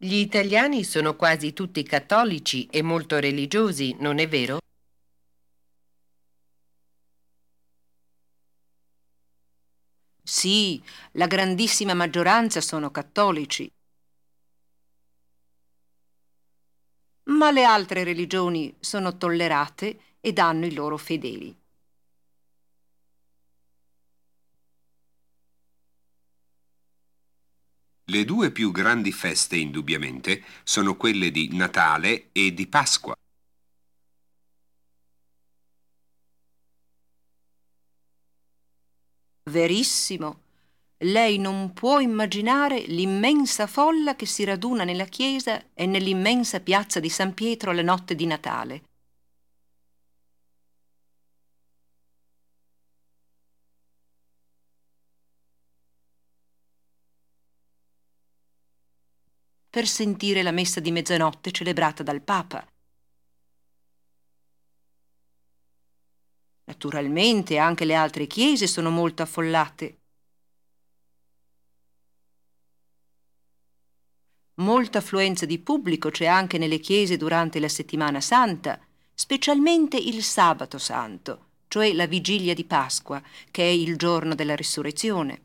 Gli italiani sono quasi tutti cattolici e molto religiosi, non è vero? Sì, la grandissima maggioranza sono cattolici, ma le altre religioni sono tollerate ed hanno i loro fedeli. Le due più grandi feste, indubbiamente, sono quelle di Natale e di Pasqua. Verissimo. Lei non può immaginare l'immensa folla che si raduna nella chiesa e nell'immensa piazza di San Pietro la notte di Natale. Per sentire la messa di mezzanotte celebrata dal Papa. Naturalmente anche le altre chiese sono molto affollate. Molta affluenza di pubblico c'è anche nelle chiese durante la settimana santa, specialmente il sabato santo, cioè la vigilia di Pasqua, che è il giorno della risurrezione.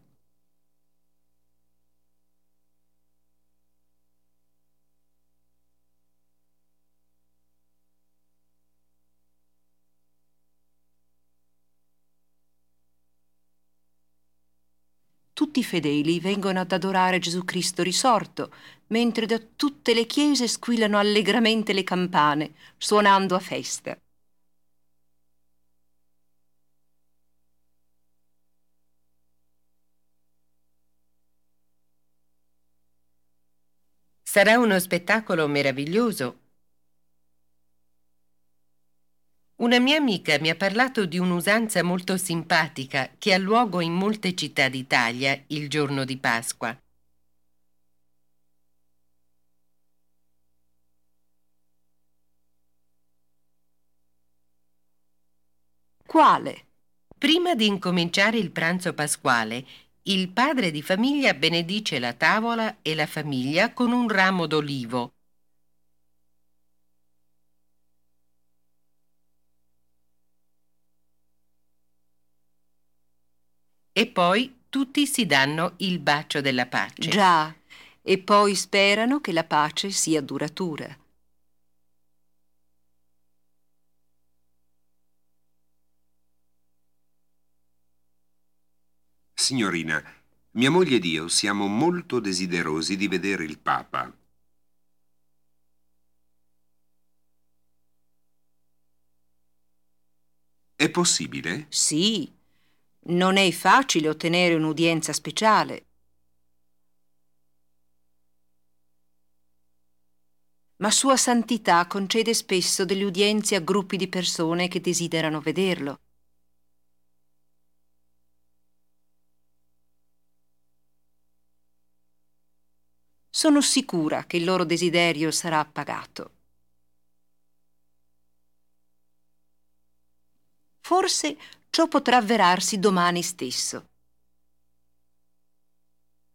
Tutti i fedeli vengono ad adorare Gesù Cristo risorto, mentre da tutte le chiese squillano allegramente le campane, suonando a festa. Sarà uno spettacolo meraviglioso. Una mia amica mi ha parlato di un'usanza molto simpatica che ha luogo in molte città d'Italia il giorno di Pasqua. Quale? Prima di incominciare il pranzo pasquale, il padre di famiglia benedice la tavola e la famiglia con un ramo d'olivo. E poi tutti si danno il bacio della pace. Già, e poi sperano che la pace sia duratura. Signorina, mia moglie ed io siamo molto desiderosi di vedere il Papa. È possibile? Sì, non è facile ottenere un'udienza speciale, ma Sua Santità concede spesso delle udienze a gruppi di persone che desiderano vederlo. Sono sicura che il loro desiderio sarà appagato. Forse ciò potrà avverarsi domani stesso.